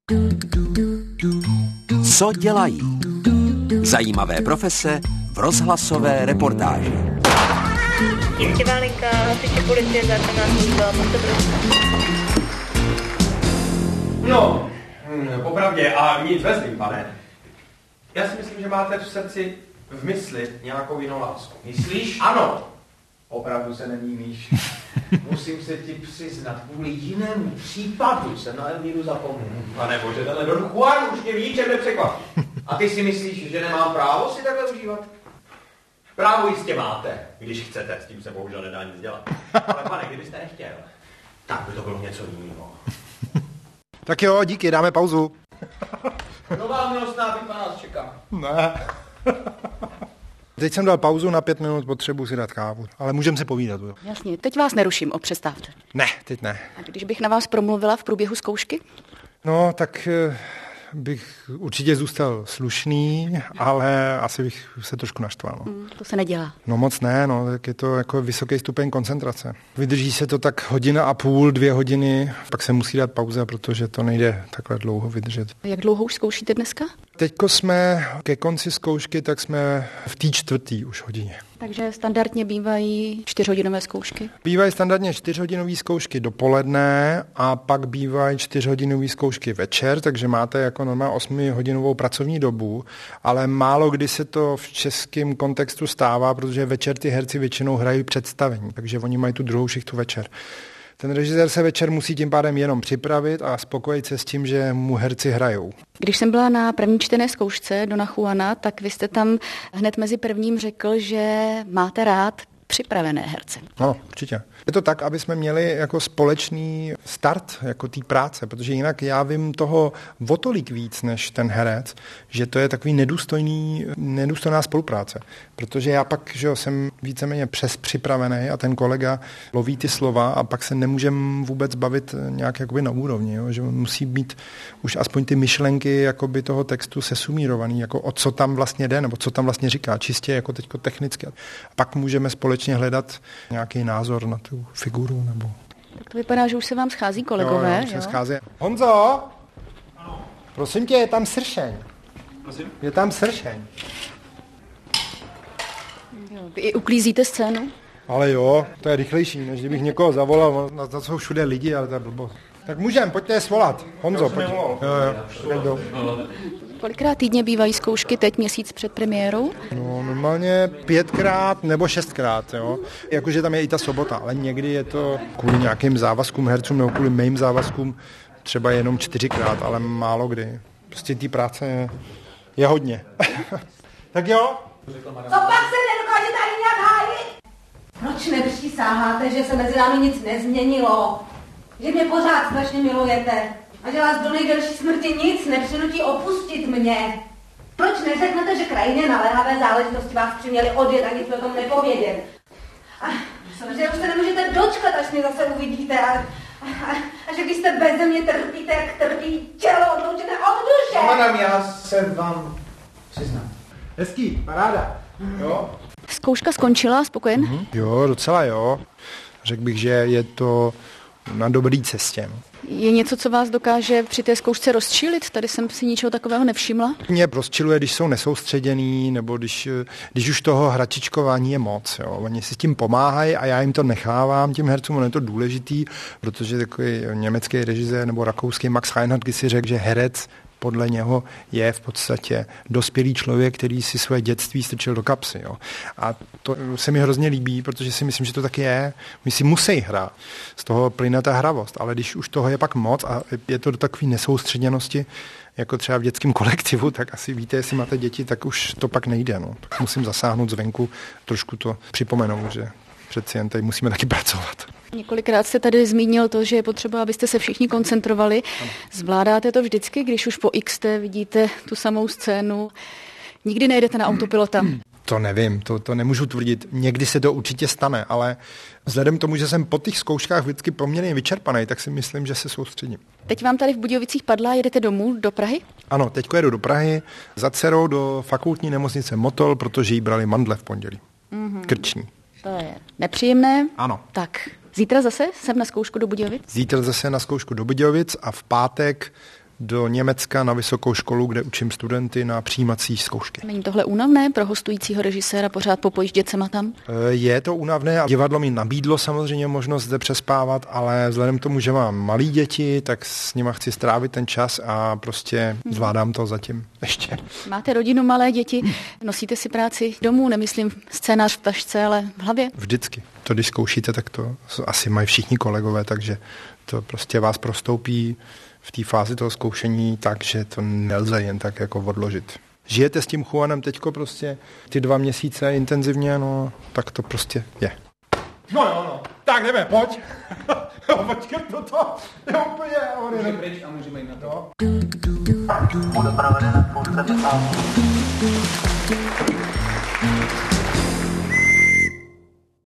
Co dělají? Zajímavé profese v rozhlasové reportáži. Jistivá linka, hasiči policie, zákonná služba, můžete prosím. No, popravdě a nic vezmím, pane. Já si myslím, že máte v srdci, v mysli nějakou jinou lásku. Myslíš? Ano. Opravdu se nemýlíš. Musím se ti přiznat, kvůli jinému případu jsem na Elvíru zapomněl. Pane bože, tenhle Don Juan už mě v ničem nepřekvapí. A ty si myslíš, že nemám právo si takhle užívat? Právo jistě máte, když chcete, s tím se bohužel nedá nic dělat. Ale pane, kdybyste nechtěl, tak by to bylo něco jiného. Tak jo, díky, dáme pauzu. Nová milostná pipa nás čeká. Ne. Teď jsem dal pauzu na 5 minut, potřebuji si dát kávu, ale můžeme si povídat. Jo. Jasně, teď vás neruším o přestávce. Ne, teď ne. A když bych na vás promluvila v průběhu zkoušky? No, tak bych určitě zůstal slušný, ale asi bych se trošku naštval. No. To se nedělá. No moc ne, no, tak je to jako vysoký stupeň koncentrace. Vydrží se to tak 1,5 hodiny, 2 hodiny, pak se musí dát pauza, protože to nejde takhle dlouho vydržet. Jak dlouho už zkoušíte dneska? Teďko jsme ke konci zkoušky, tak jsme v té 4. už hodině. Takže standardně bývají 4hodinové zkoušky? Bývají standardně 4hodinové zkoušky dopoledne a pak bývají 4hodinové zkoušky večer, takže máte jako normálně 8hodinovou pracovní dobu, ale málo kdy se to v českém kontextu stává, protože večer ty herci většinou hrají představení, takže oni mají tu druhou šichtu večer. Ten režisér se večer musí tím pádem jenom připravit a spokojit se s tím, že mu herci hrajou. Když jsem byla na první čtené zkoušce Dona Juana, tak vy jste tam hned mezi prvním řekl, že máte rád připravené herce. No, určitě. Je to tak, aby jsme měli jako společný start jako té práce, protože jinak já vím toho o tolik víc než ten herec, že to je takový nedůstojná spolupráce. Protože já pak, že jo, jsem víceméně přes připravený a ten kolega loví ty slova a pak se nemůžeme vůbec bavit nějak jakoby na úrovni, jo? Že musí být už aspoň ty myšlenky jakoby toho textu sesumírovaný, jako o co tam vlastně jde, nebo co tam vlastně říká, čistě jako teďko technicky. A pak můžeme společně hledat nějaký názor na tu figuru, nebo... Tak to vypadá, že už se vám schází kolegové, jo? Se schází. Honzo! Ano. Prosím tě, je tam sršeň. Prosím? Je tam sršeň. Jo, vy uklízíte scénu? Ale jo, to je rychlejší, než kdybych někoho zavolal, na jsou všude lidi, ale to je blbost. Tak můžeme, pojďte je svolat. Honzo, pojďte. Jo. Kolikrát týdně bývají zkoušky teď měsíc před premiérou? No, normálně 5krát nebo 6krát, jo. Jakože tam je i ta sobota, ale někdy je to kvůli nějakým závazkům hercům nebo kvůli mým závazkům třeba jenom 4krát, ale málo kdy. Prostě té práce je hodně. Tak jo? Co pak se nedokážete ani nějak hájit? Proč nepřísaháte, že se mezi námi nic nezměnilo? Že mě pořád strašně milujete? A že vás do nejdelší smrti nic nepřinutí opustit mě? Proč neřeknete, že krajině naléhavé záležitosti vás přiměli odjet a nic o tom nepovědět? A že už se nemůžete dočkat, až mě zase uvidíte a že když jste beze mě trpíte, jak trpí tělo odloučené od duše. Madam, já se vám přiznám. Hezký, paráda. Jo? Zkouška skončila, spokojen? Jo, docela jo. Řekl bych, že je to na dobré cestě. Je něco, co vás dokáže při té zkoušce rozčilit? Tady jsem si ničeho takového nevšimla. Mě rozčiluje, když jsou nesoustředěný, nebo když už toho hračičkování je moc. Jo. Oni si s tím pomáhají a já jim to nechávám, tím hercům, ono je to důležitý, protože takový německý režisér nebo rakouský Max Reinhardt si řekl, že herec podle něho je v podstatě dospělý člověk, který si své dětství strčil do kapsy. Jo. A to se mi hrozně líbí, protože si myslím, že to tak je. My si musí hrát. Z toho plyne ta hravost. Ale když už toho je pak moc a je to do takové nesoustředěnosti, jako třeba v dětském kolektivu, tak asi víte, jestli máte děti, tak už to pak nejde. No. Tak musím zasáhnout zvenku, trošku to připomenout, že přeci jen tady musíme taky pracovat. Několikrát jste tady zmínil to, že je potřeba, abyste se všichni koncentrovali. Zvládáte to vždycky, když už po XT vidíte tu samou scénu? Nikdy nejdete na autopilota? To nevím, to nemůžu tvrdit. Někdy se to určitě stane, ale vzhledem k tomu, že jsem po těch zkouškách vždycky poměrně vyčerpaný, tak si myslím, že se soustředím. Teď vám tady v Budějovicích padla, jedete domů do Prahy? Ano, teďko jedu do Prahy za dcerou do fakultní nemocnice Motol, protože jí brali mandle v pondělí. Krční. To je nepříjemné. Ano. Tak, zítra zase jsem na zkoušku do Budějovic? Zítra zase na zkoušku do Budějovic a v pátek do Německa na vysokou školu, kde učím studenty na přijímací zkoušky. Není tohle únavné pro hostujícího režiséra pořád popojíždět sem a tam? Je to únavné a divadlo mi nabídlo samozřejmě možnost zde přespávat, ale vzhledem k tomu, že mám malý děti, tak s nima chci strávit ten čas a prostě zvládám to zatím ještě. Máte rodinu, malé děti, nosíte si práci domů, nemyslím scénář v tašce, ale v hlavě? Vždycky. To, když zkoušíte, tak to asi mají všichni kolegové, takže to prostě vás prostoupí v té fázi toho zkoušení tak, že to nelze jen tak jako odložit. Žijete s tím Juanem teďko prostě ty 2 měsíce intenzivně, no, tak to prostě je. No. Tak jdeme, pojď. Počkej, to je úplně... Můžeme pryč a můžeme jít na to. Bude provedena spousta